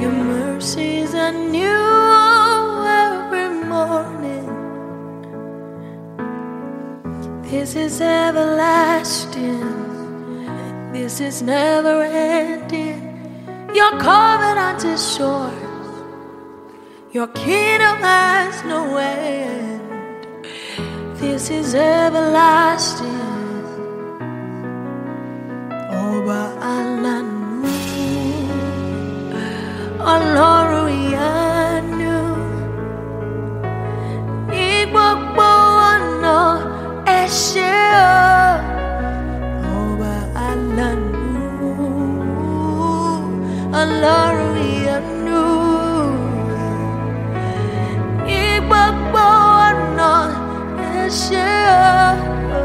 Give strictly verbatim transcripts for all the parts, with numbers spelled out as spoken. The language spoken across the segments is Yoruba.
Your mercies are new every morning. This is everlasting. This is never ending. Your covenant is sure. Your kingdom has no end. This is everlasting. Ọba alanu, Ọlọ́run ìyanu, ní gbogbo ọ̀nà ẹ ṣé o. Ọba alanu, Ọlọ́run ìyanu, ní gbogbo ọ̀nà ẹ ṣé o.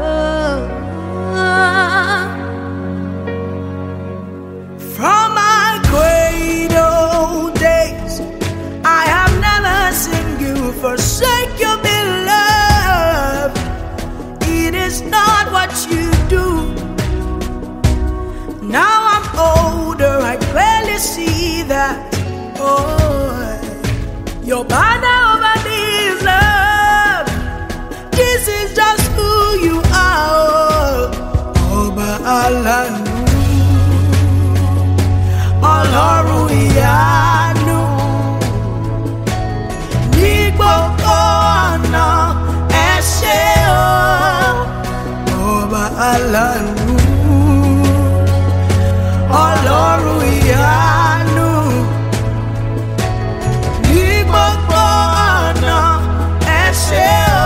From my cradle days, I have never seen you forsake your beloved. It is not what you do. Now I'm older, I clearly see that. Oh, your banner over me is love. This is just who you are. Ọba alanu, Ọlọ́run ìyanu, ní gbogbo ọ̀nà ẹ ṣé o. Ọba alanu, Ọlọ́run ìyanu, ní gbogbo ọ̀nà ẹ ṣé o.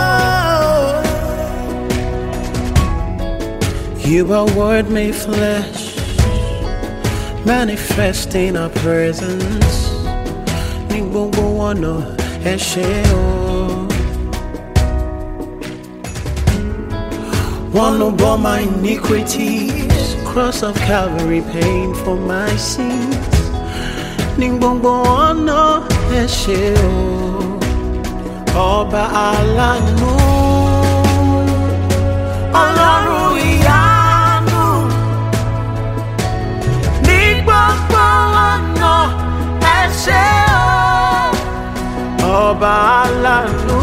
You are word made flesh, manifest in our presence. Ní gbogbo ọ̀nà ẹ ṣé o. One who bore my iniquities, cross of Calvary pain for my sins. Ní gbogbo ọ̀nà ẹ ṣé o. Ọba alanu, Ọlọ́run ìyanu, ní gbogbo ọ̀nà ẹ ṣé o. Ọba alanu,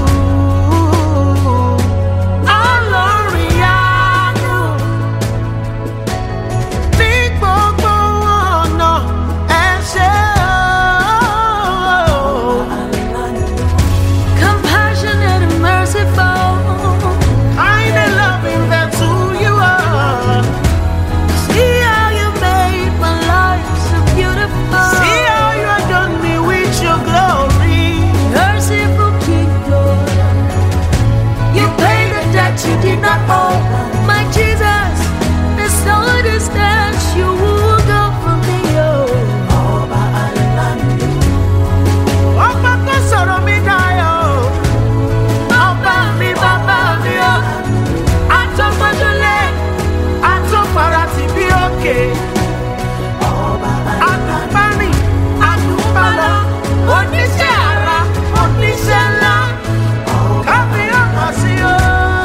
Ọlọ́run ìyanu, ní gbogbo ọ̀nà ẹ ṣé o. Compassionate and merciful. Kind and loving, that's who you are. See how you made my life so beautiful. See how you have done me with your glory. Merciful King, Lord. You paid a debt you did not owe. My Jesus, there's no distance you will go from me, oh. Ọba alanu, ọba tó sọ̀rọ̀ mi dayọ̀. Ọba mi, bàbá mi o. Àtọ́gbọ́dúnlé, àtọ́farasí bí òkè. Àdùnbánì, àdùnbánà, oníṣẹ́ ara, oníṣẹ́ ńlá. Kábíyọ̀mọ̀ sí o.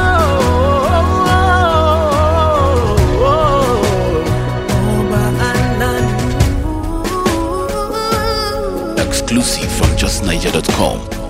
Ọba alanu. Exclusive from just niger dot com.